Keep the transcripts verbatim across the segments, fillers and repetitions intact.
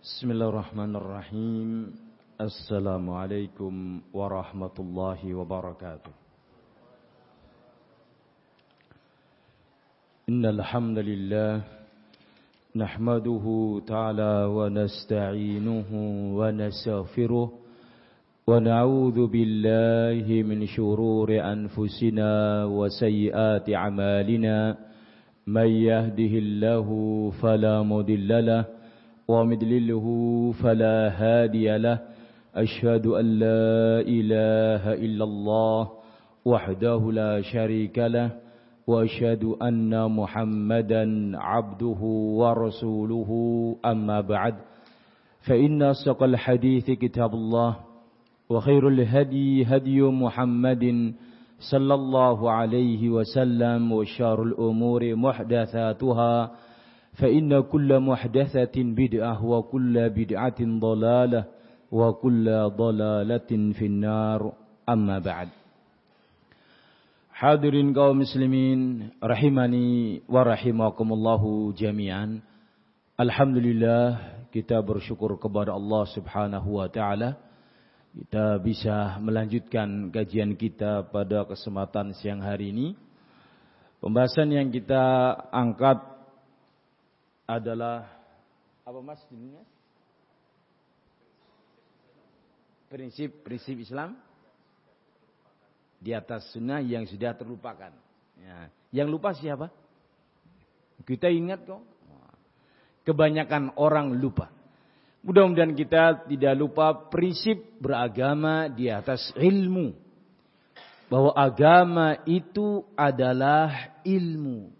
Bismillahirrahmanirrahim. Assalamualaikum warahmatullahi wabarakatuh. Innal hamdalillah nahmaduhu ta'ala wa nasta'inuhu wa nastaghfiruh wa na'udzu billahi min shururi anfusina wa sayyiati a'malina. May yahdihillahu fala mudilla lahu ومن يضلله فلا هادي له أشهد أن لا إله إلا الله وحده لا شريك له وأشهد أن محمدا عبده ورسوله أما بعد فإن أصدق الحديث كتاب الله وخير الهدي هدي محمد صلى الله عليه وسلم وشر الأمور محدثاتها فإن كل محدثة بدعة وكل بدعة ضلالة وكل ضلالة في النار أما بعد. Hadirin kaum muslimin rahimani wa rahimakumullahu jami'an. Alhamdulillah, kita bersyukur kepada Allah Subhanahu wa taala kita bisa melanjutkan kajian kita pada kesempatan siang hari ini. Pembahasan yang kita angkat adalah apa mas judulnya? Prinsip-prinsip Islam di atas sunnah yang sudah terlupakan. Ya. Yang lupa siapa? Kita ingat kok. Kebanyakan orang lupa. Mudah-mudahan kita tidak lupa prinsip beragama di atas ilmu. Bahwa agama itu adalah ilmu.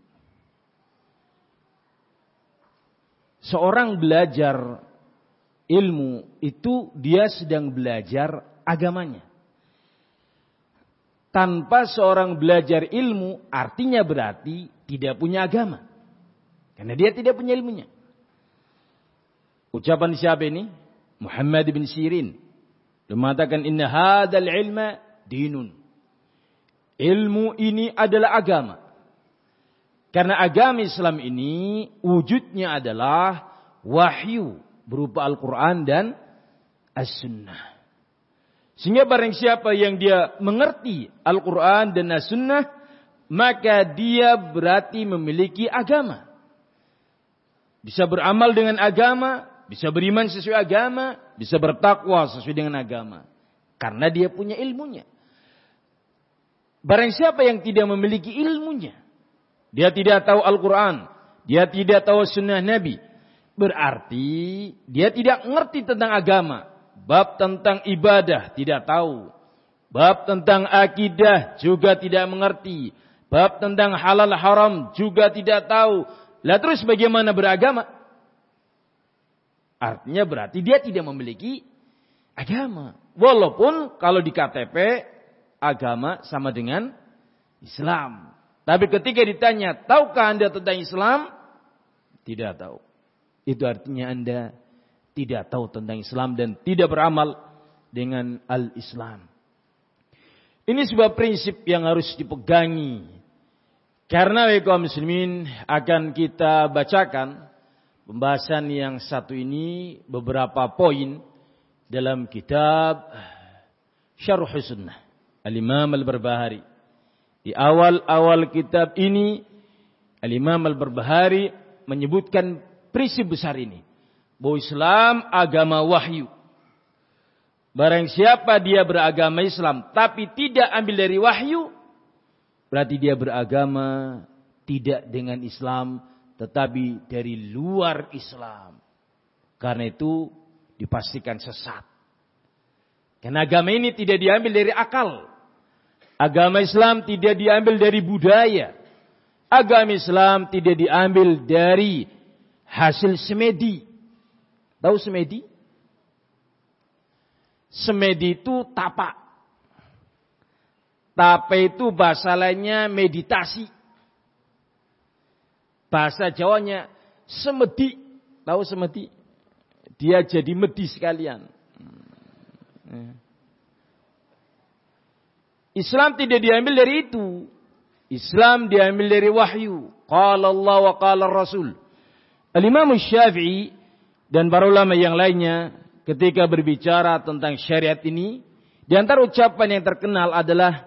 Seorang belajar ilmu itu dia sedang belajar agamanya. Tanpa seorang belajar ilmu artinya berarti tidak punya agama. Karena dia tidak punya ilmunya. Ucapan siapa ini? Muhammad bin Sirin. Dia mengatakan inna hadzal ilma dinun. Ilmu ini adalah agama. Karena agama Islam ini wujudnya adalah wahyu berupa Al-Quran dan As-Sunnah. Sehingga barang siapa yang dia mengerti Al-Quran dan As-Sunnah, maka dia berarti memiliki agama. Bisa beramal dengan agama, bisa beriman sesuai agama, bisa bertakwa sesuai dengan agama. Karena dia punya ilmunya. Barang siapa yang tidak memiliki ilmunya, dia tidak tahu Al-Quran, dia tidak tahu sunnah Nabi, berarti dia tidak mengerti tentang agama. Bab tentang ibadah tidak tahu. Bab tentang akidah juga tidak mengerti. Bab tentang halal haram juga tidak tahu. Lah terus bagaimana beragama? Artinya berarti dia tidak memiliki agama. Walaupun kalau di K T P agama sama dengan Islam. Tapi ketika ditanya, tahukah Anda tentang Islam? Tidak tahu. Itu artinya Anda tidak tahu tentang Islam dan tidak beramal dengan al-Islam. Ini sebuah prinsip yang harus dipegangi. Karena kaum muslimin akan kita bacakan pembahasan yang satu ini beberapa poin dalam kitab Syarh Sunnah Al-Imam Al-Barbahari. Di awal-awal kitab ini, Al-Imam Al-Barbahari menyebutkan prinsip besar ini. Bahwa Islam agama wahyu. Barang siapa dia beragama Islam, tapi tidak ambil dari wahyu, berarti dia beragama tidak dengan Islam, tetapi dari luar Islam. Karena itu dipastikan sesat. Karena agama ini tidak diambil dari akal. Agama Islam tidak diambil dari budaya. Agama Islam tidak diambil dari hasil semedi. Tahu semedi? Semedi itu tapak. Tapak itu bahasa lainnya meditasi. Bahasa Jawanya semedi. Tahu semedi? Dia jadi medi sekalian. Islam tidak diambil dari itu. Islam diambil dari wahyu. Qala Allah wa qala Rasul. Al-Imam Syafi'i dan para ulama yang lainnya ketika berbicara tentang syariat ini, di antara ucapan yang terkenal adalah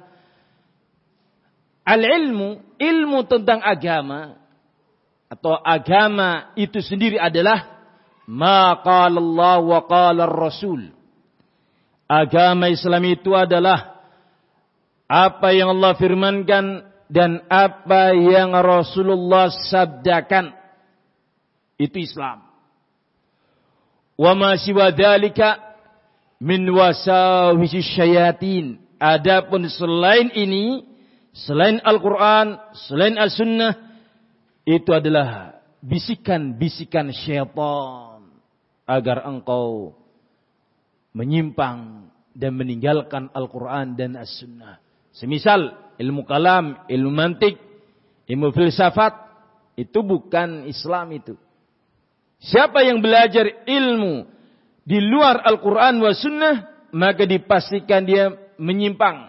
al-ilmu, ilmu tentang agama atau agama itu sendiri adalah ma qala Allah wa qala Rasul. Agama Islam itu adalah apa yang Allah firmankan dan apa yang Rasulullah sabdakan. Itu Islam. Wa ma siwa dzalika min wasawisi syayatin. Adapun selain ini, selain Al-Quran, selain As-Sunnah, itu adalah bisikan-bisikan syaitan agar engkau menyimpang dan meninggalkan Al-Quran dan As-Sunnah. Semisal ilmu kalam, ilmu mantik, ilmu filsafat, itu bukan Islam itu. Siapa yang belajar ilmu di luar Al-Quran wa Sunnah, maka dipastikan dia menyimpang.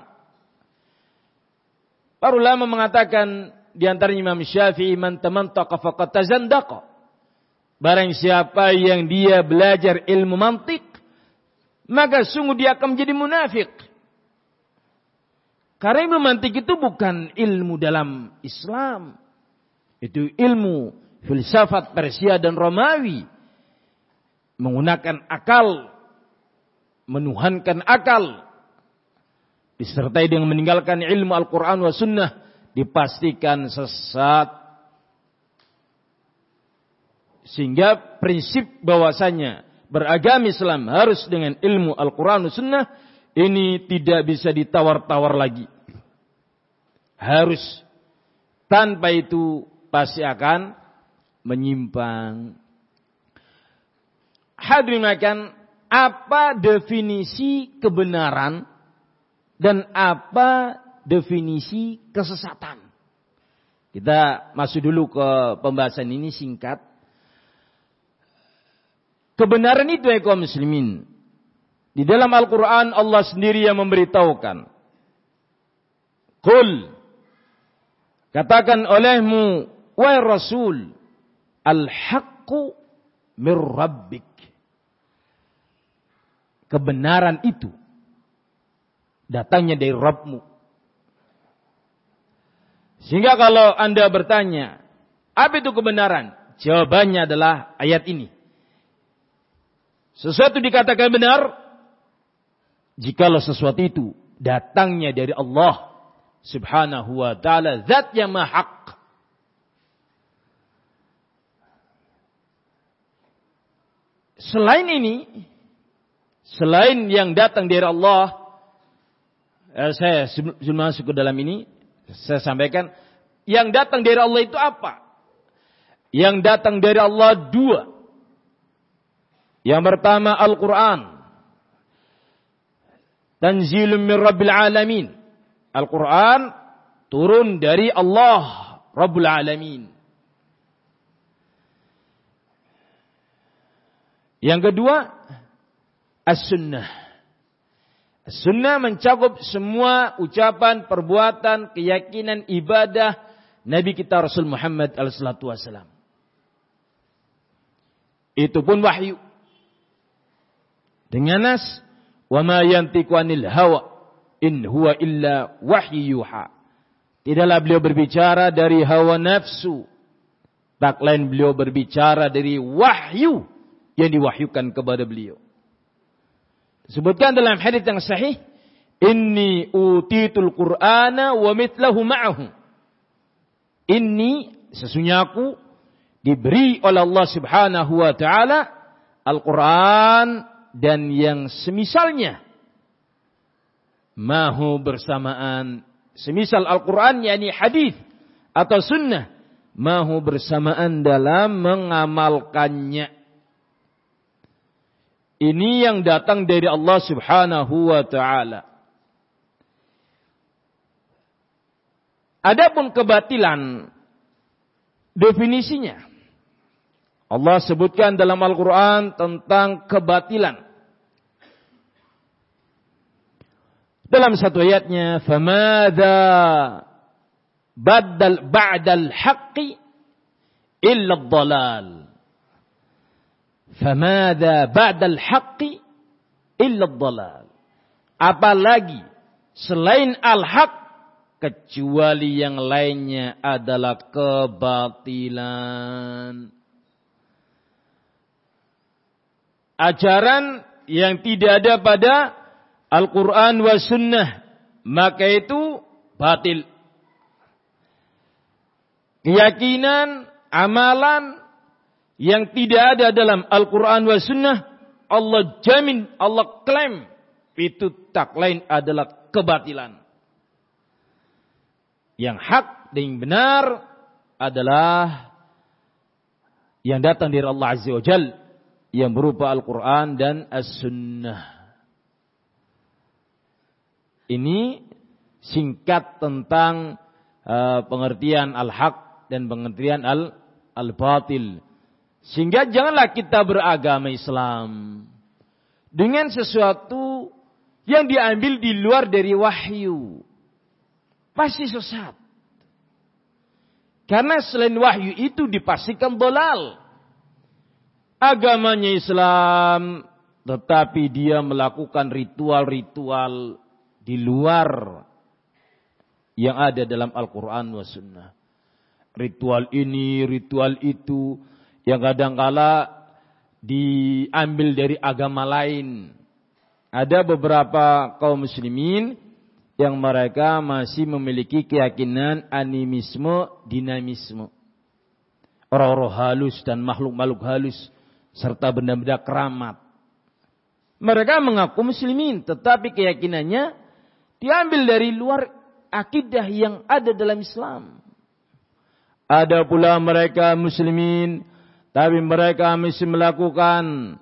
Para ulama mengatakan di antara Imam Syafi'i, man tamantaqa faqad tazandaqa. Barang siapa yang dia belajar ilmu mantik, maka sungguh dia akan menjadi munafik. Karena ilmu mantik itu bukan ilmu dalam Islam. Itu ilmu filsafat Persia dan Romawi. Menggunakan akal. Menuhankan akal. Disertai dengan meninggalkan ilmu Al-Quran wa Sunnah. Dipastikan sesat. Sehingga prinsip bahwasanya beragama Islam harus dengan ilmu Al-Quran wa Sunnah. Ini tidak bisa ditawar-tawar lagi. Harus. Tanpa itu pasti akan menyimpang. Hadirin makan, apa definisi kebenaran dan apa definisi kesesatan? Kita masuk dulu ke pembahasan ini singkat. Kebenaran itu ya kaum muslimin. Di dalam Al-Quran Allah sendiri yang memberitahukan. Qul, katakan olehmu, wahai Rasul, al-haqqu mir rabbik. Kebenaran itu datangnya dari Rabbmu. Sehingga kalau Anda bertanya, apa itu kebenaran? Jawabannya adalah ayat ini. Sesuatu dikatakan benar jikalau sesuatu itu datangnya dari Allah Subhanahu wa ta'ala, zat yang maha hak. Selain ini, selain yang datang dari Allah, eh, saya sebelum masuk ke dalam ini, saya sampaikan, yang datang dari Allah itu apa? Yang datang dari Allah dua. Yang pertama Al-Quran. Tanzilun min Rabbil Alamin. Al-Quran turun dari Allah Rabbul Alamin. Yang kedua, As-Sunnah. As-Sunnah mencakup semua ucapan, perbuatan, keyakinan, ibadah Nabi kita Rasul Muhammad alaihi salatu wasallam. Itu pun wahyu. Dengan nas, wa ma yantiqu anil hawa in huwa illa wahyu yuha. Tidaklah beliau berbicara dari hawa nafsu. Tak lain beliau berbicara dari wahyu yang diwahyukan kepada beliau. Disebutkan dalam hadits yang sahih, inni utitul Qur'ana wa mithlahu ma'ahu. Inni, sesungguhnya aku diberi oleh Allah Subhanahu wa taala Al-Qur'an dan yang semisalnya. Mahu bersamaan, semisal Al-Qur'an yakni hadis atau sunnah, mahu bersamaan dalam mengamalkannya. Ini yang datang dari Allah Subhanahu wa ta'ala. Adapun kebatilan, definisinya. Allah sebutkan dalam Al-Quran tentang kebatilan. Dalam satu ayatnya, فَمَاذَا بَعْدَ الْحَقِّ إِلَّا الضَّلَالِ Famadha ba'dal haqqi illa ad-dhalal. Apalagi selain al-haq kecuali yang lainnya adalah kebatilan. Ajaran yang tidak ada pada Al-Quran wa Sunnah, maka itu batil. Keyakinan, amalan yang tidak ada dalam Al-Quran wa Sunnah, Allah jamin, Allah klaim, itu tak lain adalah kebatilan. Yang hak dan yang benar adalah yang datang dari Allah Azza wa Jalla, yang berupa Al-Quran dan As-Sunnah. Ini singkat tentang uh, pengertian al-haq dan pengertian al al-batil. Sehingga janganlah kita beragama Islam dengan sesuatu yang diambil di luar dari wahyu. Pasti sesat. Karena selain wahyu itu dipastikan dolal. Agamanya Islam, tetapi dia melakukan ritual-ritual di luar yang ada dalam Al-Quran wa Sunnah. Ritual ini, ritual itu, yang kadangkala diambil dari agama lain. Ada beberapa kaum muslimin yang mereka masih memiliki keyakinan animisme, dinamisme. Orang-orang halus dan makhluk-makhluk halus serta benda-benda keramat. Mereka mengaku muslimin, tetapi keyakinannya diambil dari luar akidah yang ada dalam Islam. Ada pula mereka muslimin, tapi mereka masih melakukan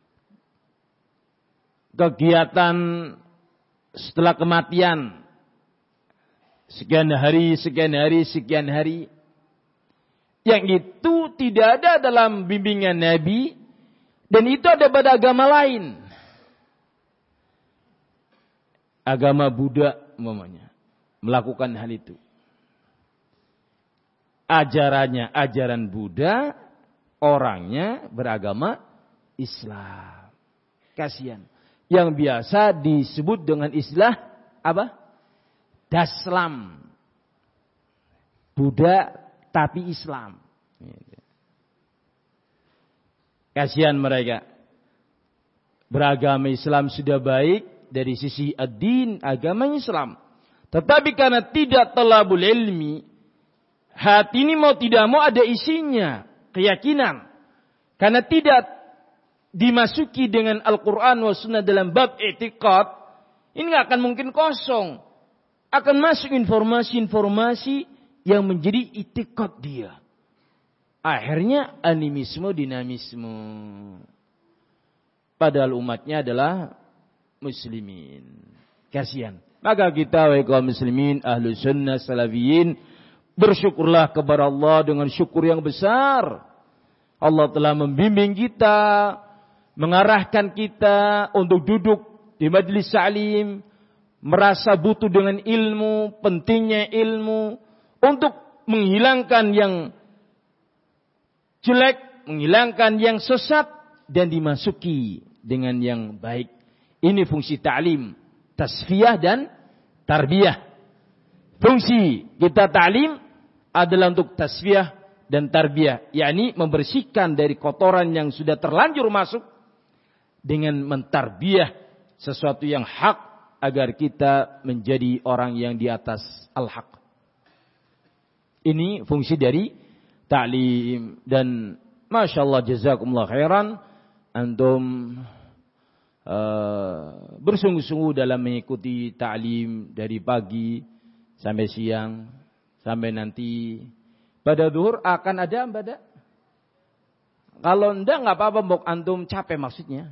kegiatan setelah kematian. Sekian hari, sekian hari, sekian hari. Yang itu tidak ada dalam bimbingan Nabi. Dan itu ada pada agama lain. Agama Buddha umpamanya melakukan hal itu. Ajarannya ajaran Buddha, orangnya beragama Islam. Kasihan. Yang biasa disebut dengan istilah apa? Daslam. Buddha tapi Islam. Kasihan mereka. Beragama Islam sudah baik dari sisi ad-din, agama Islam. Tetapi karena tidak talabul ilmi, hati ini mau tidak mau ada isinya, keyakinan. Karena tidak dimasuki dengan Al-Quran wa Sunnah dalam bab i'tiqad, ini gak akan mungkin kosong. Akan masuk informasi-informasi yang menjadi i'tiqad dia. Akhirnya animisme, dinamisme. Padahal umatnya adalah muslimin. Kasihan. Maka kita wahai kaum muslimin, ahlu sunnah, salafiyin, bersyukurlah kepada Allah dengan syukur yang besar. Allah telah membimbing kita, mengarahkan kita untuk duduk di majlis ta'lim, merasa butuh dengan ilmu, pentingnya ilmu, untuk menghilangkan yang jelek, menghilangkan yang sesat, dan dimasuki dengan yang baik. Ini fungsi ta'lim, tasfiyah dan tarbiyah. Fungsi kita ta'lim adalah untuk tasfiyah dan tarbiyah, yakni membersihkan dari kotoran yang sudah terlanjur masuk dengan mentarbiyah sesuatu yang hak agar kita menjadi orang yang di atas al-haq. Ini fungsi dari ta'lim. Dan Masya Allah, jazakumullah khairan, antum uh, bersungguh-sungguh dalam mengikuti ta'lim dari pagi sampai siang, sampai nanti pada zuhur akan ada pada. Kalau enggak nggak apa-apa, mbok antum capek maksudnya.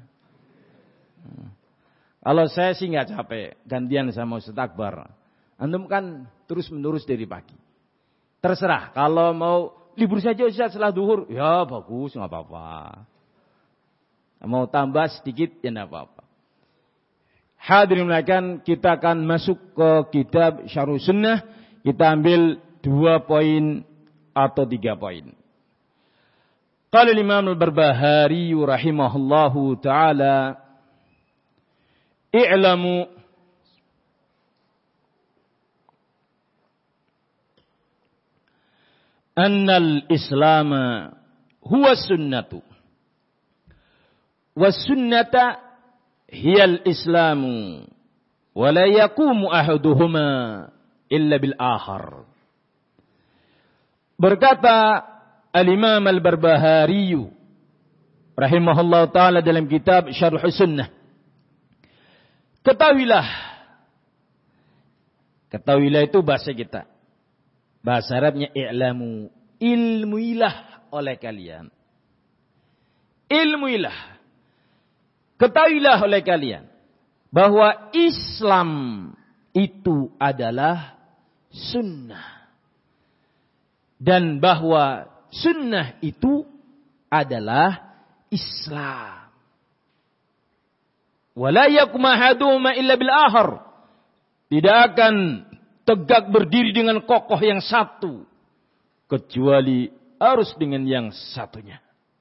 Kalau saya sih nggak capek, gantian sama Ustaz Akbar. Antum kan terus menerus dari pagi. Terserah, kalau mau libur saja Ustaz setelah zuhur, ya bagus, nggak apa-apa. Mau tambah sedikit, ya nggak apa-apa. Hadirin sekalian, kita akan masuk ke kitab Syarh Sunnah. Kita ambil dua poin atau tiga poin. Qala al-Imam al-Barbahari rahimahullahu ta'ala, i'lamu anna al-Islam huwa sunnatu wa sunnata hiya al-Islamu wa la yaqumu ahaduhuma illa bil akhar. Berkata Al-Imam Al-Barbahari rahimahullah ta'ala dalam kitab Syarh Sunnah, ketahuilah, ketahuilah itu bahasa kita, bahasa Arabnya i'lamu, ilmuilah oleh kalian, ilmuilah, ketahuilah oleh kalian bahwa Islam itu adalah sunnah, dan bahwa sunnah itu adalah Islam. Wala yakum ahaduhuma illa bil akhar. Tidak akan tegak berdiri dengan kokoh yang satu kecuali harus dengan yang satunya.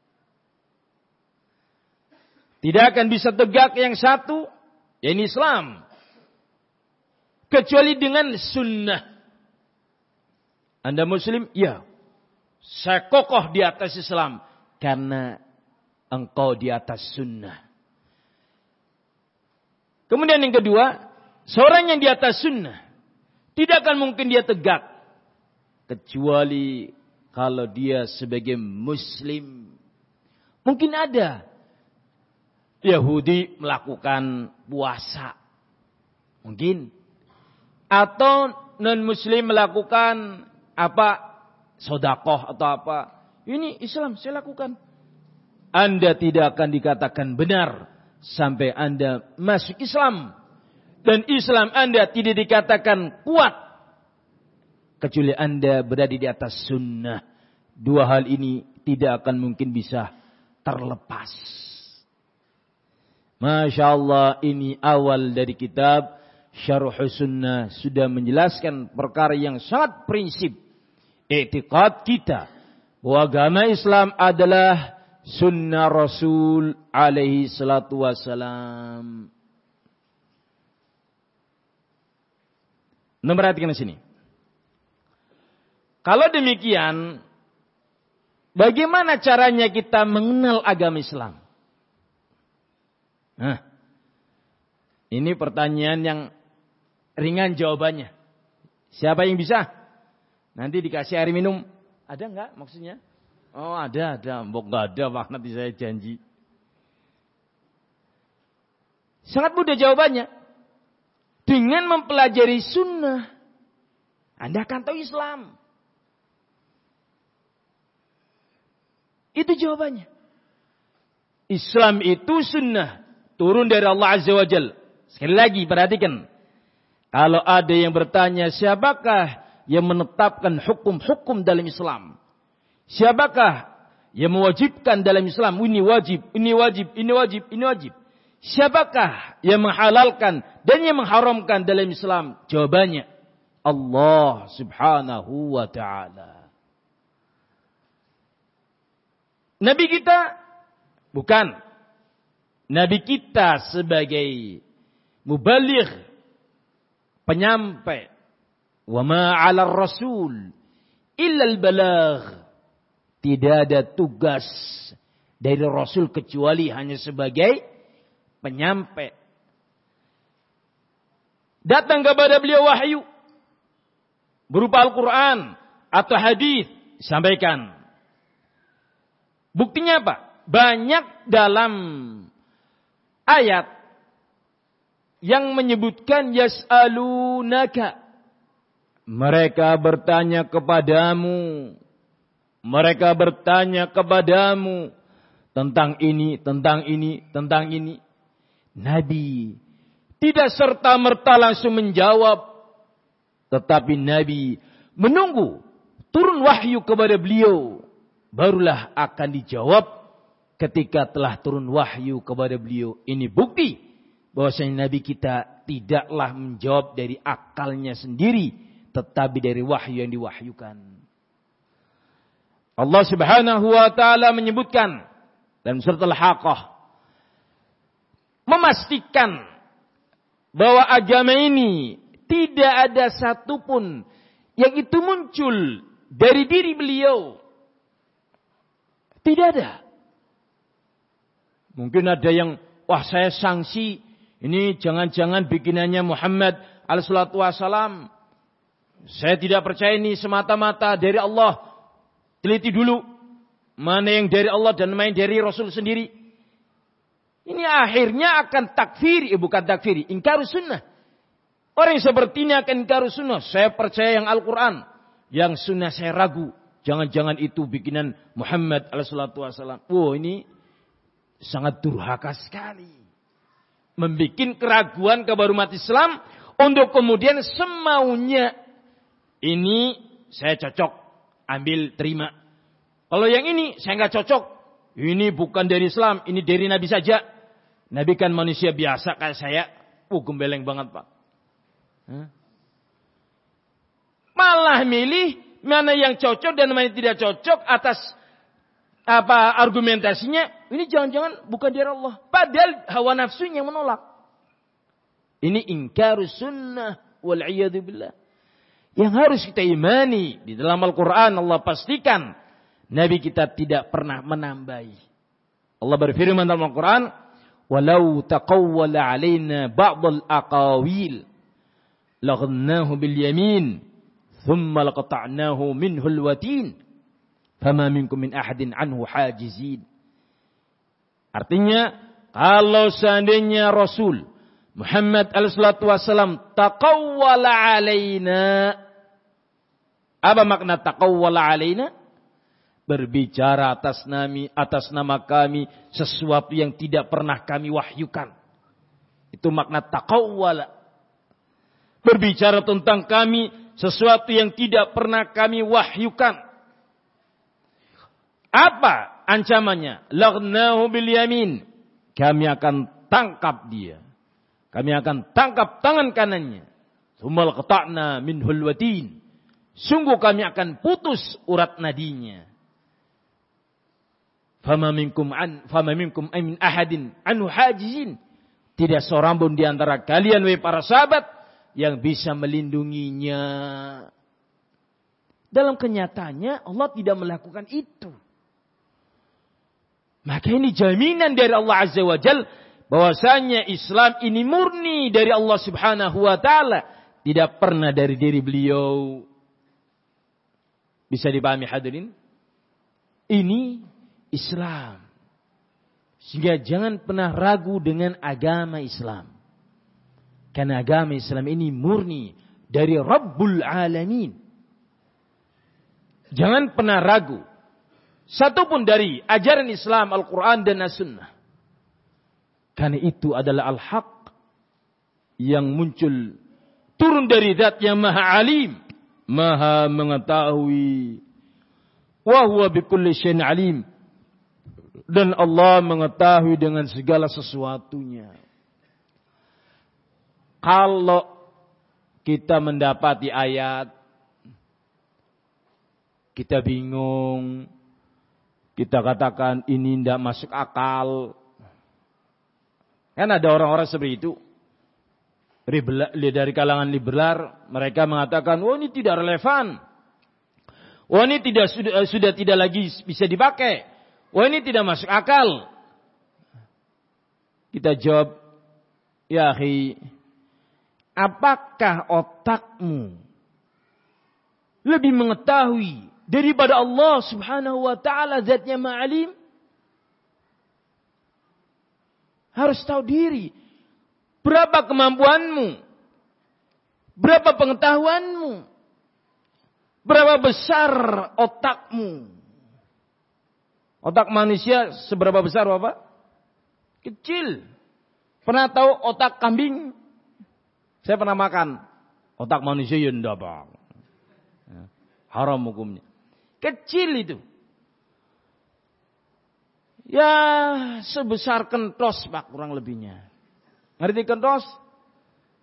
Tidak akan bisa tegak yang satu, yakni Islam, kecuali dengan sunnah. Anda Muslim? Ya. Saya kokoh di atas Islam karena engkau di atas sunnah. Kemudian yang kedua, seorang yang di atas sunnah tidak akan mungkin dia tegak kecuali kalau dia sebagai Muslim. Mungkin ada Yahudi melakukan puasa, mungkin, atau non-Muslim melakukan apa, sedekah atau apa. Ini Islam saya lakukan. Anda tidak akan dikatakan benar sampai Anda masuk Islam. Dan Islam Anda tidak dikatakan kuat kecuali Anda berada di atas sunnah. Dua hal ini tidak akan mungkin bisa terlepas. Masya Allah, ini awal dari kitab Syarh Sunnah sudah menjelaskan perkara yang sangat prinsip. I'tiqad kita bahwa agama Islam adalah sunnah Rasul alaihi salatu wassalam. Nah, perhatikan di sini. Kalau demikian, bagaimana caranya kita mengenal agama Islam? Nah, ini pertanyaan yang ringan jawabannya. Siapa yang bisa? Nanti dikasih air minum. Ada enggak maksudnya? Oh ada, ada. Mbok enggak ada, Pak. Nanti saya janji. Sangat mudah jawabannya. Dengan mempelajari sunnah, Anda akan tahu Islam. Itu jawabannya. Islam itu sunnah. Turun dari Allah Azza wa Jalla. Sekali lagi perhatikan. Kalau ada yang bertanya, siapakah yang menetapkan hukum-hukum dalam Islam? Siapakah yang mewajibkan dalam Islam? Ini wajib, ini wajib, ini wajib, ini wajib. Siapakah yang menghalalkan dan yang mengharamkan dalam Islam? Jawabannya, Allah subhanahu wa ta'ala. Nabi kita? Bukan. Nabi kita sebagai mubaligh, penyampai. Wa ma 'ala ar-rasul illa al-balagh. Tidak ada tugas dari Rasul kecuali hanya sebagai penyampai. Datang kepada beliau wahyu berupa Al-Quran atau hadis, sampaikan. Buktinya apa? Banyak dalam ayat yang menyebutkan yas'alunaka. Mereka bertanya kepadamu. Mereka bertanya kepadamu tentang ini, tentang ini, tentang ini. Nabi tidak serta-merta langsung menjawab. Tetapi Nabi menunggu turun wahyu kepada beliau. Barulah akan dijawab ketika telah turun wahyu kepada beliau. Ini bukti bahwasanya Nabi kita tidaklah menjawab dari akalnya sendiri, tetapi dari wahyu yang diwahyukan. Allah Subhanahu wa taala menyebutkan dalam surat Al-Haqqah, memastikan bahwa agama ini tidak ada satupun yang itu muncul dari diri beliau. Tidak ada. Mungkin ada yang, wah saya sanksi, ini jangan-jangan bikinannya Muhammad alaihi salatu wassalam. Saya tidak percaya ini semata-mata dari Allah. Teliti dulu mana yang dari Allah dan mana yang dari Rasul sendiri. Ini akhirnya akan takfiri, eh, bukan takfiri, ingkar sunnah. Orang yang seperti ini akan ingkar sunnah. Saya percaya yang Al-Quran, yang sunnah saya ragu. Jangan-jangan itu bikinan Muhammad alaihi salatu wassalam. Wow, ini sangat durhaka sekali. Membikin keraguan kepada umat Islam untuk kemudian semaunya. Ini saya cocok, ambil terima. Kalau yang ini saya nggak cocok. Ini bukan dari Islam, ini dari Nabi saja. Nabi kan manusia biasa kayak saya. Uh, gembeleng banget Pak. Hah? Malah milih mana yang cocok dan mana yang tidak cocok atas apa argumentasinya. Ini jangan-jangan bukan dari Allah. Padahal hawa nafsunya menolak. Ini ingkar sunnah wal'iyadu billah. Yang harus kita imani. Di dalam Al-Quran Allah pastikan Nabi kita tidak pernah menambahi. Allah berfirman dalam Al-Quran, "Walau taqawwala 'alaina ba'dal aqawil laghnahu bil yamin, thumma laqata'nahu minhul watin, fama minkum min ahadin anhu hajizin." Artinya, kalau seandainya Rasul Muhammad alaihi salatu wasallam taqawwala 'alaina. Apa makna taqawwala 'alaina? Berbicara atas nami, atas nama kami sesuatu yang tidak pernah kami wahyukan. Itu makna taqawwala. Berbicara tentang kami sesuatu yang tidak pernah kami wahyukan. Apa ancamannya? Laghnahu bil yamin. Kami akan tangkap dia. Kami akan tangkap tangan kanannya. Tsumma laqata'na minhul watin. Sungguh kami akan putus urat nadinya. Fama minkum an fama minkum min ahadin anhu hajizin. Tidak seorang pun di antara kalian wahai para sahabat yang bisa melindunginya. Dalam kenyataannya Allah tidak melakukan itu. Maka ini jaminan dari Allah Azza wa Jalla bahwasanya Islam ini murni dari Allah Subhanahu wa taala, tidak pernah dari diri beliau. Bisa dipahami hadirin? Ini Islam. Sehingga jangan pernah ragu dengan agama Islam. Karena agama Islam ini murni dari Rabbul Alamin. Jangan pernah ragu. Satupun dari ajaran Islam, Al-Quran dan As-Sunnah. Karena itu adalah Al-Haq. Yang muncul. Turun dari Zat yang Maha Alim. Maha mengetahui. Wa huwa bikulli syai'in alim. Dan Allah mengetahui dengan segala sesuatunya. Kalau kita mendapati ayat, kita bingung, kita katakan ini tidak masuk akal. Kan ada orang-orang seperti itu. Dari kalangan liberal, mereka mengatakan, oh ini tidak relevan. Oh ini tidak sudah, sudah tidak lagi bisa dipakai. Wah ini tidak masuk akal. Kita jawab, ya akhi, apakah otakmu lebih mengetahui daripada Allah Subhanahu wa taala Zatnya Ma'alim? Harus tahu diri. Berapa kemampuanmu? Berapa pengetahuanmu? Berapa besar otakmu? Otak manusia seberapa besar Bapak? Kecil. Pernah tahu otak kambing? Saya pernah makan. Otak manusia ya enggak Pak. Haram hukumnya. Kecil itu. Ya sebesar kentos Pak kurang lebihnya. Ngerti kentos?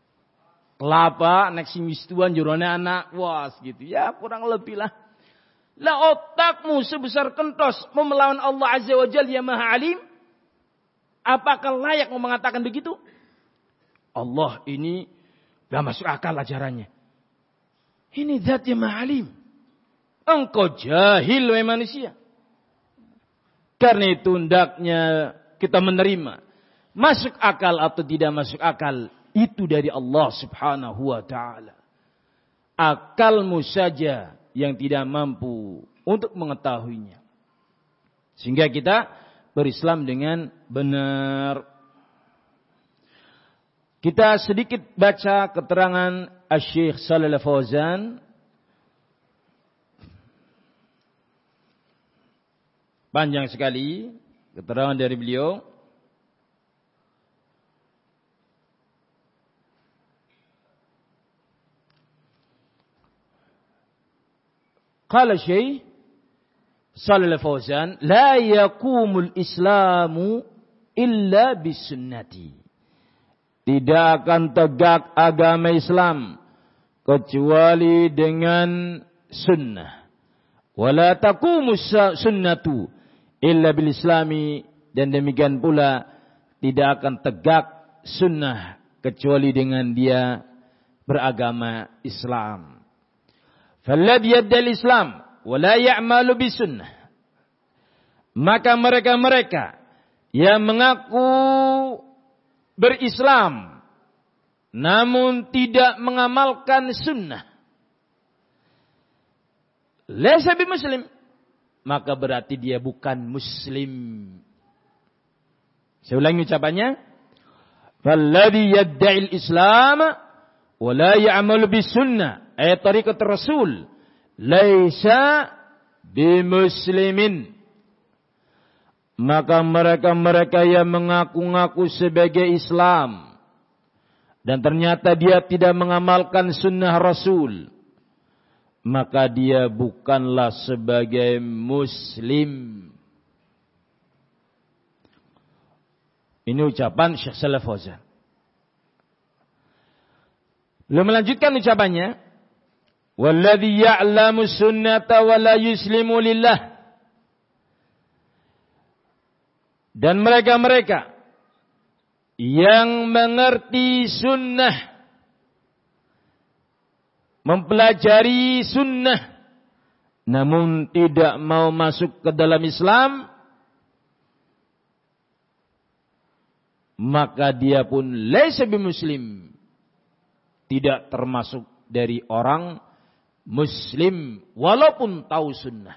Kelapa, nek sing wis tuan jurone anak. Wah gitu. Ya kurang lebih lah. Lah otakmu sebesar kentos mau melawan Allah Azza wa Jalla yang Maha Alim? Apakah layak mau mengatakan begitu? Allah ini gak masuk akal ajarannya. Ini zat yang Maha Alim. Engkau jahil wahai manusia. Karena itu hendaknya kita menerima masuk akal atau tidak masuk akal itu dari Allah Subhanahu wa taala. Akalmu saja yang tidak mampu untuk mengetahuinya. Sehingga kita berislam dengan benar. Kita sedikit baca keterangan Asy-Syaikh Shalih Al-Fauzan. Panjang sekali keterangan dari beliau. Qala Syekh Shalih Al-Fauzan, la yaqumul Islamu illa bisunnati. Tidak akan tegak agama Islam kecuali dengan sunnah. Wala taqumu sunnatu illa bil islami, dan demikian pula tidak akan tegak sunnah kecuali dengan dia beragama Islam. Falladhi yaddal Islam wa la ya'malu bisunnah, maka mereka-mereka yang mengaku berislam namun tidak mengamalkan sunnah, laysa bi muslim, maka berarti dia bukan muslim. Saya ulangi ucapannya. Falladhi yadda'il Islam wa la ya'malu bisunnah ay tariqat Rasul laisa bimuslimin, maka mereka-mereka yang mengaku-ngaku sebagai Islam dan ternyata dia tidak mengamalkan sunnah Rasul, maka dia bukanlah sebagai muslim. Ini ucapan Syekh Shalih Al-Fauzan. Beliau melanjutkan ucapannya, walladzi ya'lamu sunnata wa la yuslimu lillah, dan mereka-mereka yang mengerti sunnah, mempelajari sunnah, namun tidak mau masuk ke dalam Islam, maka dia pun laisa bimuslim, tidak termasuk dari orang muslim walaupun tahu sunnah.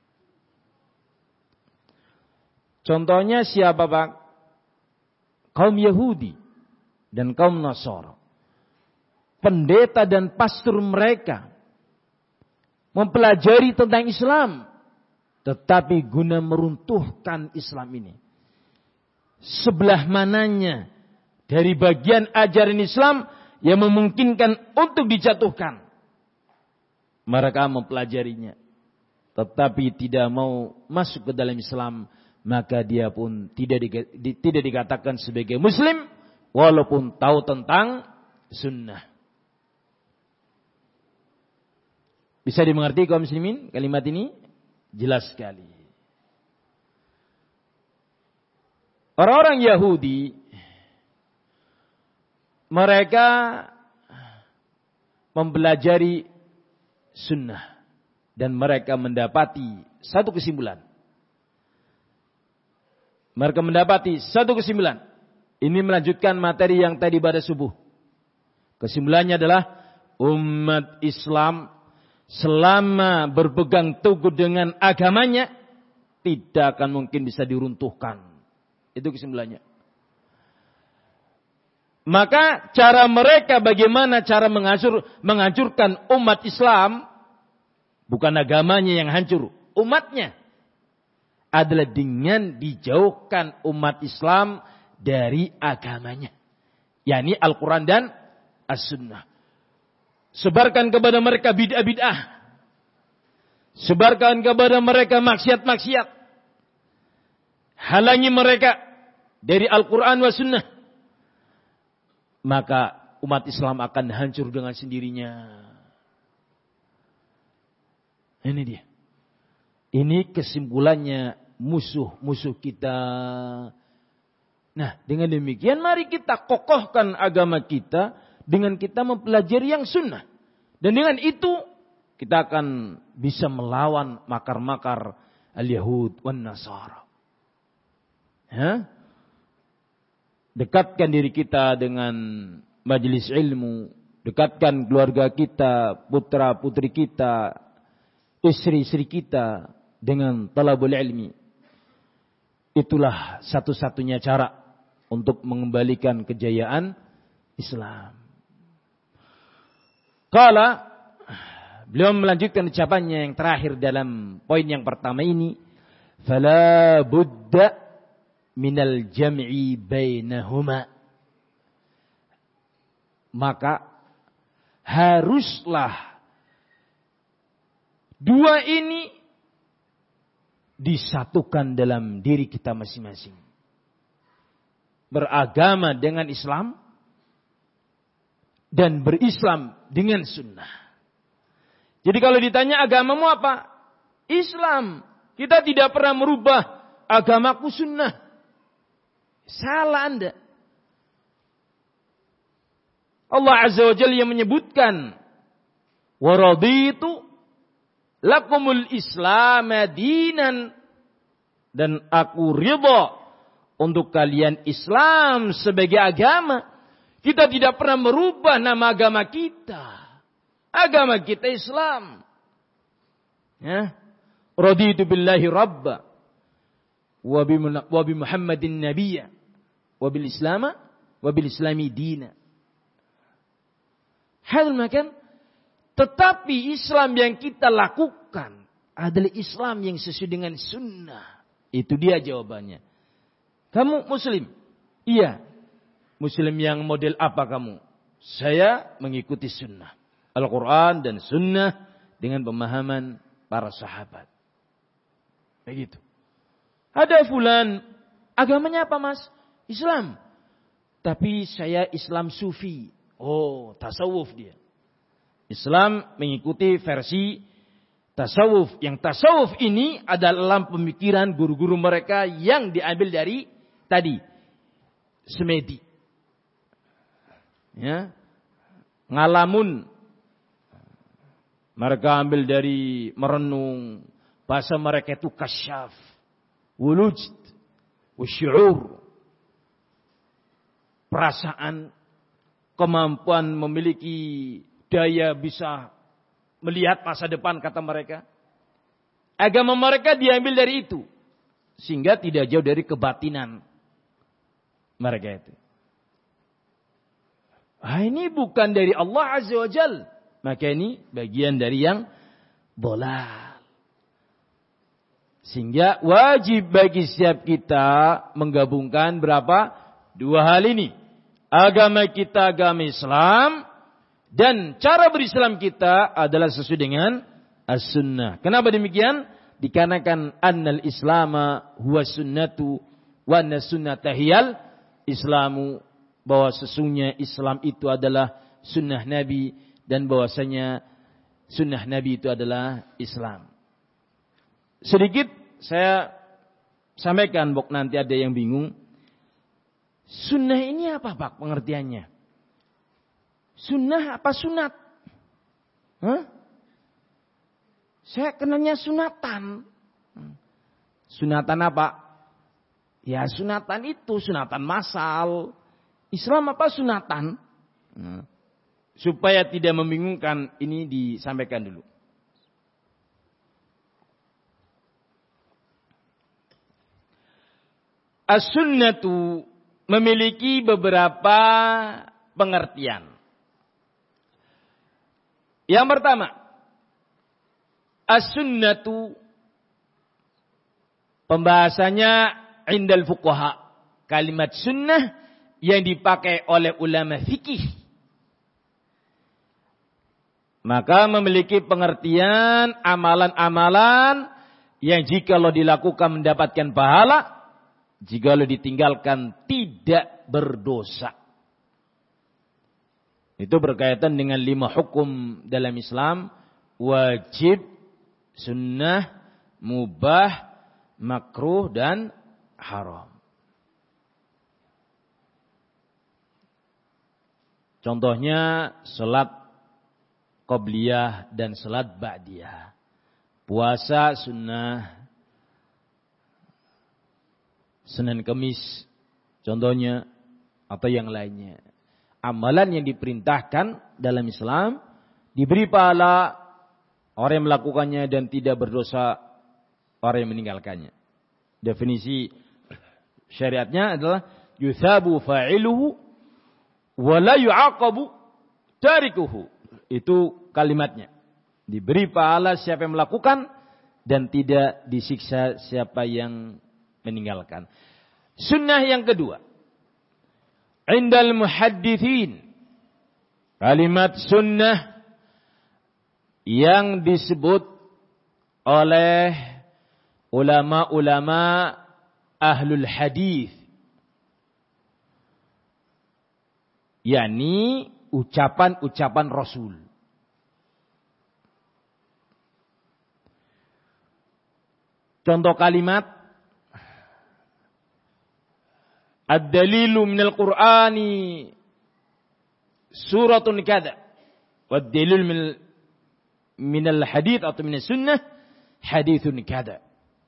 Contohnya siapa Pak? Kaum Yahudi dan kaum Nasara. Pendeta dan pastor mereka mempelajari tentang Islam, tetapi guna meruntuhkan Islam ini, sebelah mananya dari bagian ajaran Islam yang memungkinkan untuk dijatuhkan, mereka mempelajarinya, tetapi tidak mau masuk ke dalam Islam, maka dia pun tidak di, tidak dikatakan sebagai muslim walaupun tahu tentang sunnah. Bisa dimengerti kaum muslimin kalimat ini? Jelas sekali. Orang-orang Yahudi, mereka mempelajari sunnah dan mereka mendapati satu kesimpulan. Mereka mendapati satu kesimpulan. Ini melanjutkan materi yang tadi pada subuh. Kesimpulannya adalah umat Islam selama berpegang teguh dengan agamanya tidak akan mungkin bisa diruntuhkan. Itu kesimpulannya. Maka cara mereka bagaimana cara menghancur, menghancurkan umat Islam, bukan agamanya yang hancur, umatnya, adalah dengan dijauhkan umat Islam dari agamanya, yakni Al-Quran dan As-Sunnah. Sebarkan kepada mereka bid'ah-bid'ah, sebarkan kepada mereka maksiat-maksiat, halangi mereka dari Al-Quran wa Sunnah, maka umat Islam akan hancur dengan sendirinya. Ini dia. Ini kesimpulannya musuh-musuh kita. Nah, dengan demikian mari kita kokohkan agama kita dengan kita mempelajari yang sunnah. Dan dengan itu kita akan bisa melawan makar-makar al-Yahud wan Nasara. Ya? Dekatkan diri kita dengan majelis ilmu, dekatkan keluarga kita, putra-putri kita, istri-istri kita dengan talabul ilmi. Itulah satu-satunya cara untuk mengembalikan kejayaan Islam. Qala, beliau melanjutkan ucapannya yang terakhir dalam poin yang pertama ini, fala budda minal jam'i bainahuma. Maka haruslah dua ini disatukan dalam diri kita masing-masing. Beragama dengan Islam dan berislam dengan sunnah. Jadi kalau ditanya agamamu apa? Islam. Kita tidak pernah merubah agamaku sunnah. Salah Anda. Allah Azza wa Jalla yang menyebutkan, wa raditu lakumul Islam dinan, dan aku ridha untuk kalian Islam sebagai agama. Kita tidak pernah merubah nama agama kita. Agama kita Islam. Ya. Raditu billahi rabba wa bi Muhammadin nabiyya wa bil Islam wa bil Islami dina. Hal makan, tetapi Islam yang kita lakukan adalah Islam yang sesuai dengan sunnah. Itu dia jawabannya. Kamu Muslim? Iya. Muslim yang model apa kamu? Saya mengikuti sunnah. Al-Quran dan sunnah dengan pemahaman para sahabat. Begitu. Ada fulan, agamanya apa mas? Islam. Tapi saya Islam sufi. Oh, tasawuf dia. Islam mengikuti versi tasawuf. Yang tasawuf ini adalah pemikiran guru-guru mereka yang diambil dari tadi Semedi. Ya. Ngalamun. Mereka ambil dari merenung. Bahasa mereka itu kasyaf. Wulujd. Wasyu'ur. Perasaan. Kemampuan memiliki daya bisa melihat masa depan kata mereka. Agama mereka diambil dari itu. Sehingga tidak jauh dari kebatinan mereka itu. Ah, ini bukan dari Allah Azza wa Jal. Maka ini bagian dari yang bolal. Sehingga wajib bagi setiap kita menggabungkan berapa? Dua hal ini. Agama kita agama Islam. Dan cara berislam kita adalah sesuai dengan as-sunnah. Kenapa demikian? Dikarenakan annal islama huwa sunnatu wa anna sunnata hiyal islamu. Bahwa sesungguhnya Islam itu adalah sunnah Nabi. Dan bahwasanya sunnah Nabi itu adalah Islam. Sedikit saya sampaikan, bok nanti ada yang bingung. Sunnah ini apa Pak pengertiannya? Sunnah apa sunat? Hah? Saya kenalnya sunatan. Sunatan apa? Ya sunatan itu, sunatan massal. Islam apa sunatan? Nah, supaya tidak membingungkan, ini disampaikan dulu. As-sunnatu memiliki beberapa pengertian. Yang pertama, as-sunnatu pembahasannya indal fuqaha. Kalimat sunnah yang dipakai oleh ulama fikih. Maka memiliki pengertian amalan-amalan yang jikalau dilakukan mendapatkan pahala, jikalau ditinggalkan tidak berdosa. Itu berkaitan dengan lima hukum dalam Islam. Wajib, sunnah, mubah, makruh dan haram. Contohnya salat qabliyah dan salat ba'diyah. Puasa sunnah, Senin Kemis contohnya, atau yang lainnya. Amalan yang diperintahkan dalam Islam diberi pahala orang yang melakukannya dan tidak berdosa orang yang meninggalkannya. Definisi syariatnya adalah yuthabu fa'iluhu wa la yu'aqabu tarikuhu. Itu kalimatnya. Diberi pahala siapa yang melakukan dan tidak disiksa siapa yang meninggalkan. Sunnah yang kedua. Indal muhaddithin. Kalimat sunnah yang disebut oleh ulama-ulama ahlul hadis. yakni ucapan-ucapan Rasul. Contoh kalimat ad-dalilu minal Qur'ani suratun kada wad-dalil minal minal hadith atau minal sunnah hadithun kada.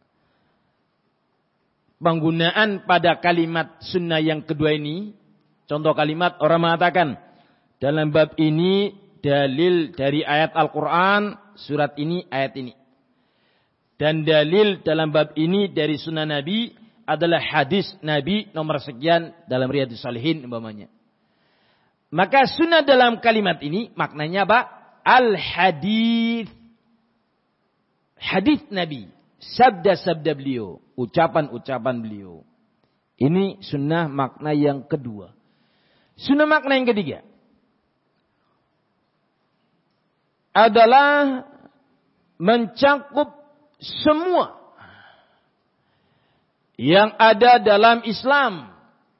Penggunaan pada kalimat sunnah yang kedua ini, contoh kalimat orang mengatakan dalam bab ini dalil dari ayat Al-Quran surat ini ayat ini, dan dalil dalam bab ini dari sunnah Nabi adalah hadis Nabi nomor sekian dalam Riyadhus Shalihin umpamanya. Maka sunnah dalam kalimat ini maknanya apa? Al-hadis, hadis Nabi, sabda-sabda beliau, ucapan-ucapan beliau. Ini sunnah makna yang kedua. Sunnah makna yang ketiga adalah mencakup semua yang ada dalam Islam.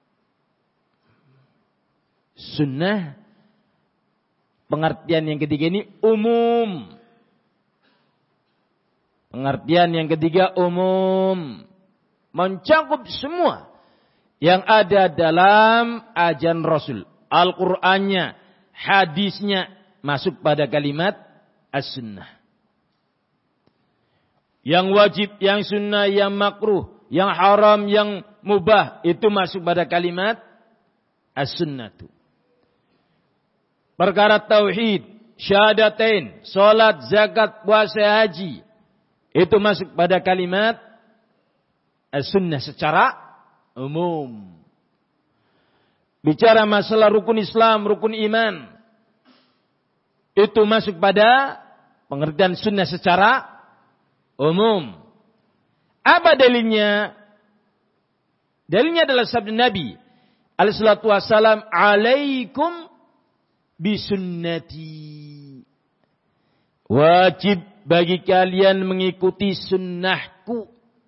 Sunnah pengertian yang ketiga ini umum. Pengertian yang ketiga umum, mencakup semua yang ada dalam ajaran Rasul, Al-Qur'annya, hadisnya, masuk pada kalimat as-sunnah. Yang wajib, yang sunnah, yang makruh, yang haram, yang mubah, itu masuk pada kalimat as-sunnatu. Perkara tauhid, syahadatain, salat, zakat, puasa, haji, itu masuk pada kalimat as-sunnah secara umum. Bicara masalah rukun Islam, rukun iman, itu masuk pada pengertian sunnah secara umum. Apa dalilnya? Dalilnya adalah sabda Nabi alaihi salatu wassalam, alaikum bisunnati. Wajib bagi kalian mengikuti sunnahku.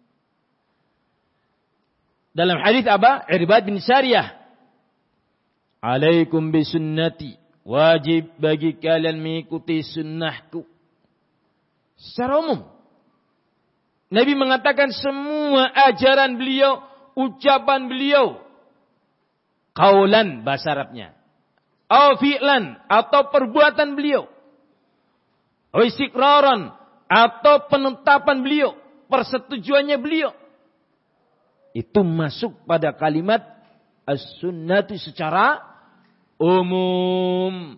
Dalam hadis apa? Irbad bin Sariyah. Alaikum bisunnati. Wajib bagi kalian mengikuti sunnahku. Secara umum. Nabi mengatakan semua ajaran beliau, ucapan beliau, qaulan bahasa Arabnya, au fi'lan atau perbuatan beliau, au istiqraran atau penetapan beliau, persetujuannya beliau, itu masuk pada kalimat as-sunnatu secara umum.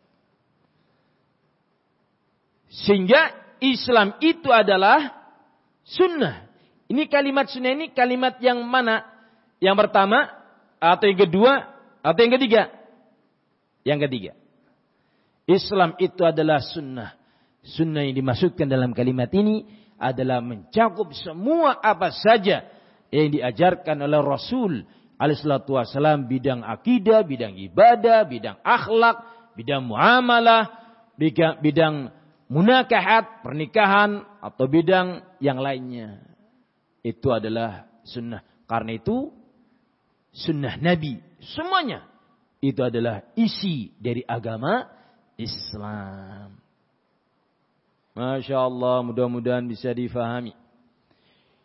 Sehingga Islam itu adalah sunnah. Ini kalimat sunnah ini kalimat yang mana? Yang pertama atau yang kedua atau yang ketiga? Yang ketiga. Islam itu adalah sunnah. Sunnah yang dimaksudkan dalam kalimat ini adalah mencakup semua apa saja yang diajarkan oleh Rasul alaihi salatu wasallam, bidang akidah, bidang ibadah, bidang akhlak, bidang muamalah, bidang, bidang munakahat, pernikahan, atau bidang yang lainnya. Itu adalah sunnah. Karena itu sunnah Nabi, semuanya itu adalah isi dari agama Islam. Masya Allah, mudah-mudahan bisa difahami.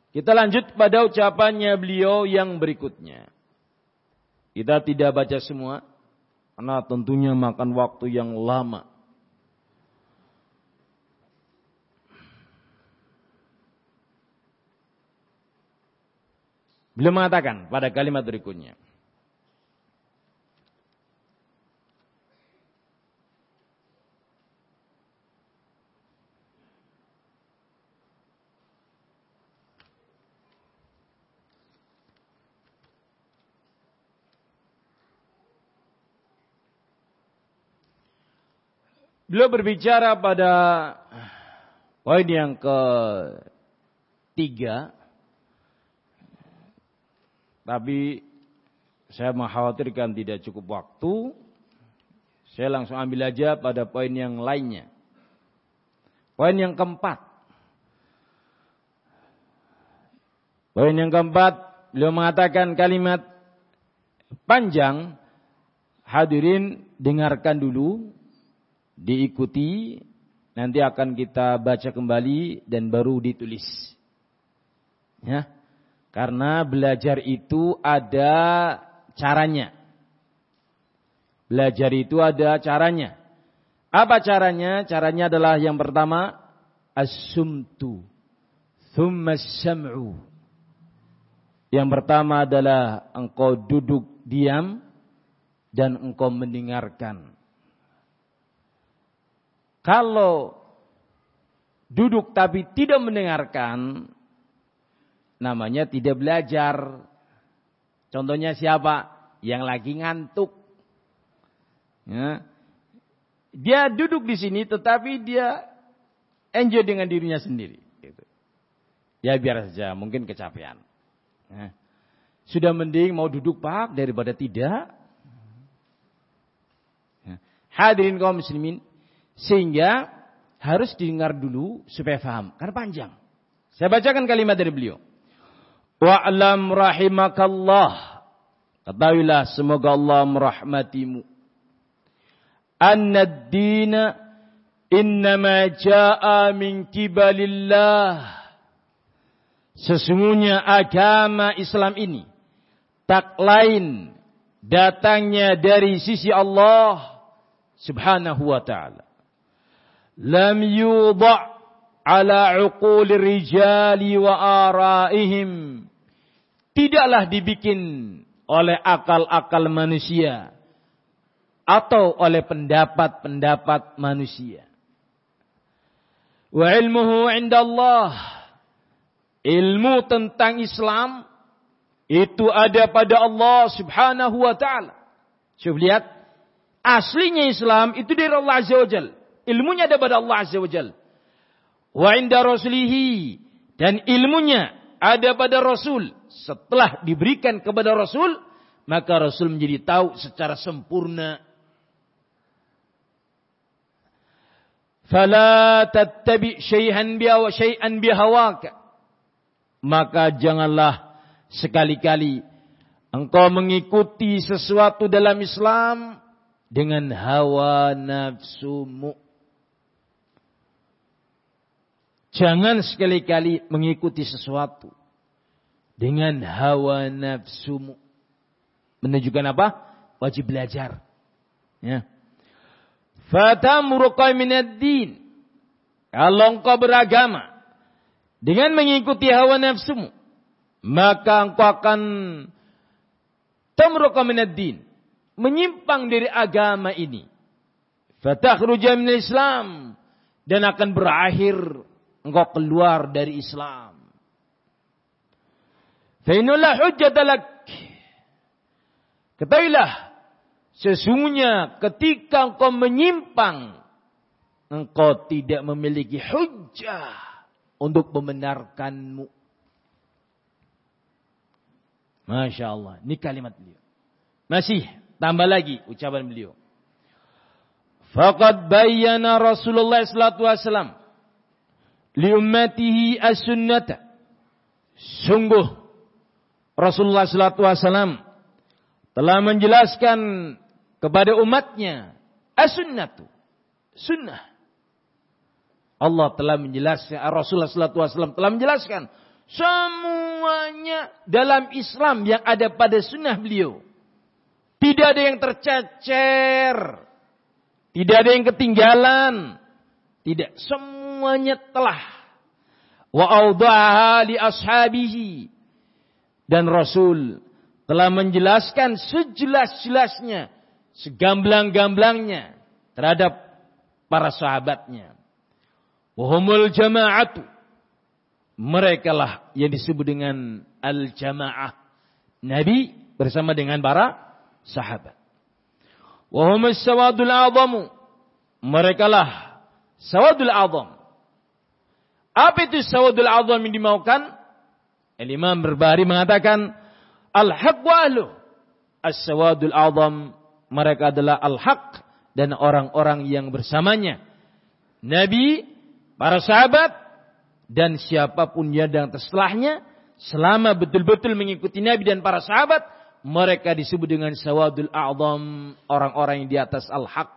Kita lanjut pada ucapannya beliau yang berikutnya. Kita tidak baca semua, karena tentunya makan waktu yang lama. Beliau mengatakan pada kalimat berikutnya. Beliau berbicara pada poin yang ketiga, tapi saya mengkhawatirkan tidak cukup waktu. Saya langsung ambil aja pada poin yang lainnya. Poin yang keempat. Poin yang keempat, beliau mengatakan kalimat panjang. Hadirin dengarkan dulu. Diikuti, nanti akan kita baca kembali dan baru ditulis. Ya, karena belajar itu ada caranya. Belajar itu ada caranya. Apa caranya? Caranya adalah yang pertama, as-sumtu, thumma as-sam'u. Yang pertama adalah engkau duduk diam dan engkau mendengarkan. Kalau duduk tapi tidak mendengarkan, namanya tidak belajar. Contohnya siapa? Yang lagi ngantuk. Ya. Dia duduk di sini tetapi dia enjoy dengan dirinya sendiri. Gitu. Ya biar saja, mungkin kecapean. Ya. Sudah mending mau duduk pak daripada tidak. Ya. Hadirin kaum muslimin. Sehingga harus didengar dulu supaya paham. Karena panjang. Saya bacakan kalimat dari beliau. Wa'lam rahimakallah. Ketahuilah semoga Allah merahmatimu. Anna ad-dina innama ja'a min kibalillah. Sesungguhnya agama Islam ini tak lain datangnya dari sisi Allah subhanahu wa ta'ala. Lam yudha' ala uquli rijali wa araihim. Tidaklah dibikin oleh akal-akal manusia atau oleh pendapat-pendapat manusia. Wa ilmuhu 'inda Allah. Ilmu tentang Islam itu ada pada Allah subhanahu wa ta'ala. Coba lihat. Aslinya Islam itu dari Allah azza wa jalla. Ilmunya ada pada Allah azza wa jalla. Wa inda rasulihi. Dan ilmunya ada pada Rasul. Setelah diberikan kepada Rasul, maka Rasul menjadi tahu secara sempurna. Fala tattabi syai'an biha wa syai'an bihawaka. Maka janganlah sekali-kali engkau mengikuti sesuatu dalam Islam dengan hawa nafsumu. Jangan sekali-kali mengikuti sesuatu dengan hawa nafsumu. Menunjukkan apa? Wajib belajar. Ya. Fatamruqa minad din. Kalau engkau beragama dengan mengikuti hawa nafsumu, maka engkau akan tamruqa minad din, menyimpang dari agama ini. Fatakhruja minal Islam, dan akan berakhir engkau keluar dari Islam. Fa innallaha hujjatan lak. Ketahuilah, sesungguhnya ketika engkau menyimpang, engkau tidak memiliki hujjah untuk membenarkanmu. Masya Allah, ini kalimat beliau. Masih tambah lagi ucapan beliau. Faqad bayyana Rasulullah sallallahu alaihi wasallam li ummatihi as-sunnata. Sungguh Rasulullah sallallahu alaihi wasallam telah menjelaskan kepada umatnya as-sunnatu, sunnah. Allah telah menjelaskan, Rasulullah sallallahu alaihi wasallam telah menjelaskan Semuanya dalam Islam yang ada pada sunnah beliau. Tidak ada yang tercecer. Tidak ada yang ketinggalan. Tidak. Semuanya telah. Wa awdaha li ashabihi. Dan Rasul telah menjelaskan sejelas-jelasnya. Segamblang-gamblangnya. Terhadap para sahabatnya. Wahumul jama'atu. Mereka lah yang disebut dengan al-jamaah. Nabi bersama dengan para sahabat. Wahumus sawadul a'zamu. Mereka lah sawadul a'zam. Apa itu sawadul a'zam yang dimaukan? Al-Imam Berbahari mengatakan al-haq wa ahlu. As-sawadul a'zam. Mereka adalah al-haq dan orang-orang yang bersamanya. Nabi, para sahabat, dan siapapun yang setelahnya, selama betul-betul mengikuti Nabi dan para sahabat, mereka disebut dengan sawadul a'zam, orang-orang yang di atas al-haq.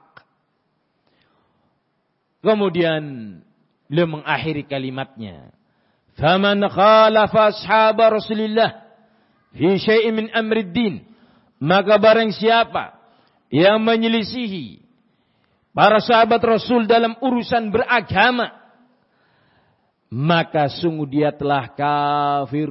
Kemudian beliau mengakhiri kalimatnya, "Faman khalafa ashab Rasulillah fi syai'in min amrid din," maka barang siapa yang menyelisihi para sahabat Rasul dalam urusan beragama, maka sungguh dia telah kafir.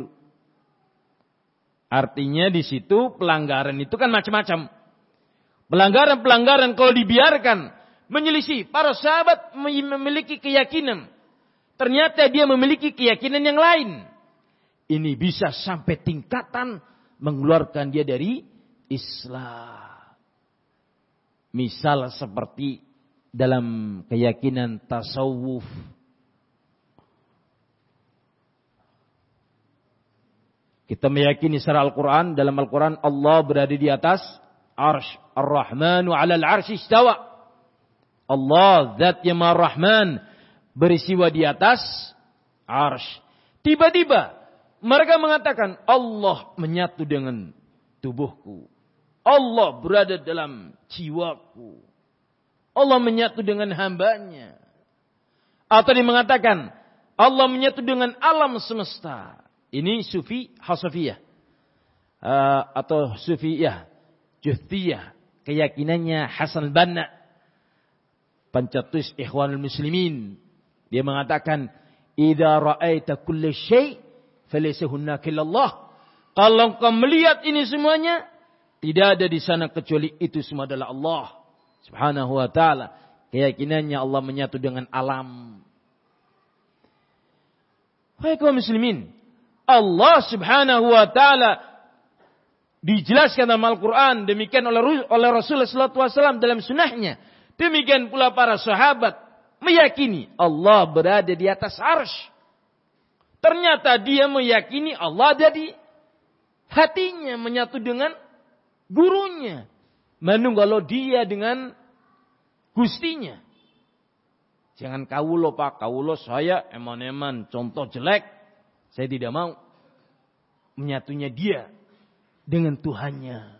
Artinya di situ pelanggaran itu kan macam-macam. Pelanggaran-pelanggaran kalau dibiarkan menyelisih para sahabat memiliki keyakinan. Ternyata dia memiliki keyakinan yang lain. Ini bisa sampai tingkatan mengeluarkan dia dari Islam. Misal seperti dalam keyakinan tasawuf. Kita meyakini secara Al-Quran, dalam Al-Quran Allah berada di atas arsh. Ar-Rahmanu alal arsh istawa. Allah, zat yang Maha Rahman, berisiwa di atas arsh. Tiba-tiba mereka mengatakan Allah menyatu dengan tubuhku. Allah berada dalam jiwaku. Allah menyatu dengan hambanya. Atau dia mengatakan Allah menyatu dengan alam semesta. Ini sufi hasafiyah. Uh, atau sufiyah. Juhtiyah. Keyakinannya Hasan al-Banna. Pencetus Ikhwanul Muslimin. Dia mengatakan, "Idza ra'aita kulla syai' falaysa hunaka illallah." Kalau kau melihat ini semuanya, tidak ada di sana kecuali itu semua adalah Allah Subhanahu wa taala. Keyakinannya Allah menyatu dengan alam. Hai kaum muslimin, Allah Subhanahu wa taala dijelaskan dalam Al-Quran, demikian oleh, oleh Rasulullah sallallahu alaihi wasallam dalam sunnahnya. Demikian pula para sahabat meyakini Allah berada di atas arsy. Ternyata dia meyakini Allah ada di hatinya, menyatu dengan gurunya. Manunggal dia dengan gustinya. Jangan kawulo pak, kawulo saya eman-eman, contoh jelek. Saya tidak mau. Menyatunya dia dengan Tuhannya.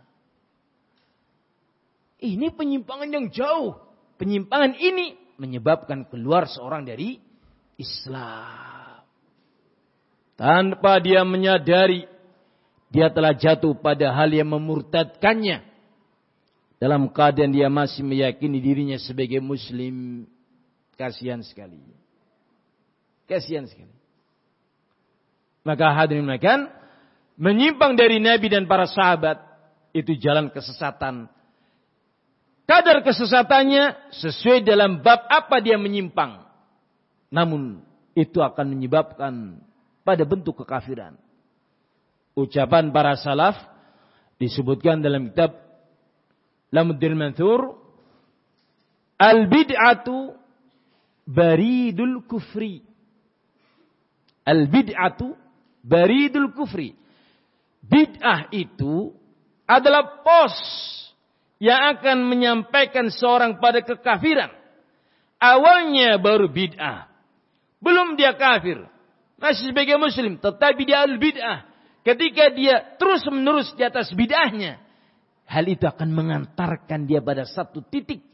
Ini penyimpangan yang jauh. Penyimpangan ini menyebabkan keluar seorang dari Islam. Tanpa dia menyadari, dia telah jatuh pada hal yang memurtadkannya. Dalam keadaan dia masih meyakini dirinya sebagai Muslim. Kasihan sekali. Kasihan sekali. Maka hadirin sekalian, menyimpang dari Nabi dan para sahabat itu jalan kesesatan. Kadar kesesatannya sesuai dalam bab apa dia menyimpang. Namun itu akan menyebabkan pada bentuk kekafiran. Ucapan para salaf disebutkan dalam kitab Lamuddin Manthur, al-bid'atu baridul kufri. Al-bid'atu baridul kufri. Bid'ah itu adalah pos yang akan menyampaikan seorang pada kekafiran. Awalnya baru bid'ah. Belum dia kafir. Masih sebagai muslim. Tetapi dia al-bid'ah. Ketika dia terus menerus di atas bid'ahnya, hal itu akan mengantarkan dia pada satu titik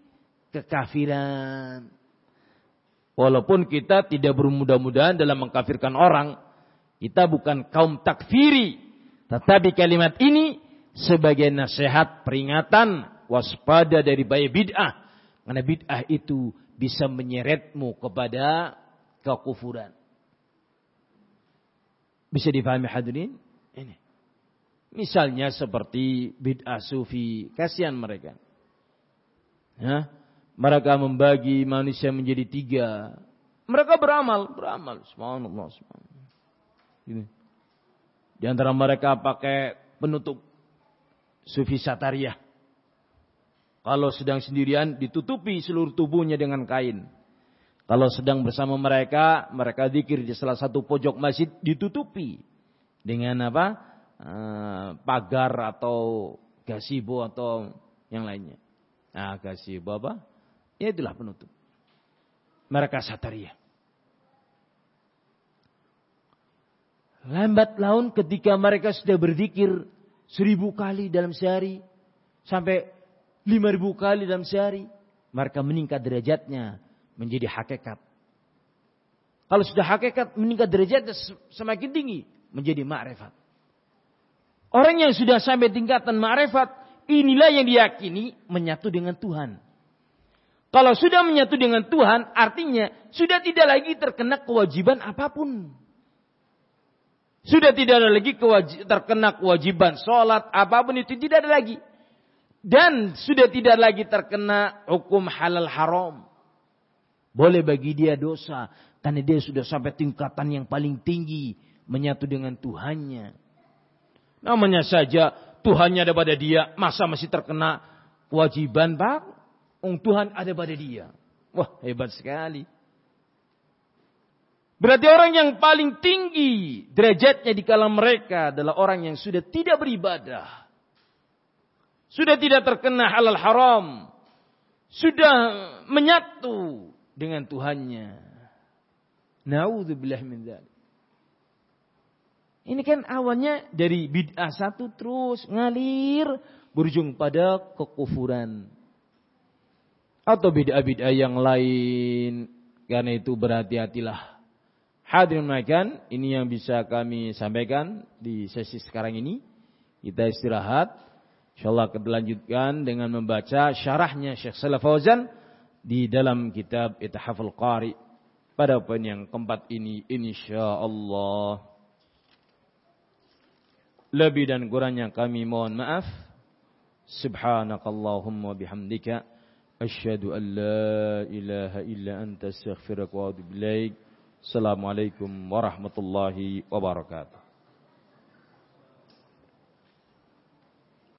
kekafiran. Walaupun kita tidak bermudah-mudahan dalam mengkafirkan orang. Kita bukan kaum takfiri. Tetapi kalimat ini sebagai nasihat peringatan waspada dari bahaya bid'ah. Karena bid'ah itu bisa menyeretmu kepada kekufuran. Bisa dipahami hadirin? Ini. Misalnya seperti bid'ah sufi. Kasihan mereka. Ya, mereka membagi manusia menjadi tiga. Mereka beramal. Beramal. Subhanallah. Subhanallah. Ini. Di antara mereka pakai penutup. Sufi Satariyah. Kalau sedang sendirian ditutupi seluruh tubuhnya dengan kain. Kalau sedang bersama mereka, mereka zikir di salah satu pojok masjid ditutupi. Dengan apa? Uh, pagar atau gazebo atau yang lainnya. Nah, gazebo apa? Ya itulah penutup. Mereka Satariyah. Lambat laun ketika mereka sudah berzikir seribu kali dalam sehari. Sampai lima ribu kali dalam sehari. Mereka meningkat derajatnya menjadi hakikat. Kalau sudah hakikat meningkat derajatnya semakin tinggi. Menjadi ma'rifat. Orang yang sudah sampai tingkatan ma'rifat. Inilah yang diyakini menyatu dengan Tuhan. Kalau sudah menyatu dengan Tuhan. Artinya sudah tidak lagi terkena kewajiban apapun. Sudah tidak ada lagi kewajib, terkena kewajiban sholat, apapun itu tidak ada lagi. Dan sudah tidak lagi terkena hukum halal haram. Boleh bagi dia dosa. Karena dia sudah sampai tingkatan yang paling tinggi. Menyatu dengan Tuhannya. Namanya saja Tuhannya ada pada dia. Masa masih terkena kewajiban, Pak? Oh, Tuhan ada pada dia. Wah, hebat sekali. Berarti orang yang paling tinggi derajatnya di kalangan mereka adalah orang yang sudah tidak beribadah. Sudah tidak terkena halal haram. Sudah menyatu dengan Tuhannya. Na'udzubillah min dzalik. Ini kan awalnya dari bid'ah satu terus ngalir berujung pada kekufuran. Atau bid'ah-bid'ah yang lain. Karena itu berhati-hatilah. Hadirin makan, ini yang bisa kami sampaikan di sesi sekarang ini. Kita istirahat. InsyaAllah kita lanjutkan dengan membaca syarahnya Syekh Shalih Fauzan di dalam kitab Ithaful Qari pada poin yang keempat ini insyaallah. Lebih dan kurangnya kami mohon maaf. Subhanakallahumma bihamdika asyhadu an la ilaha illa anta astaghfiruka wa atubu ilaik. Assalamualaikum warahmatullahi wabarakatuh.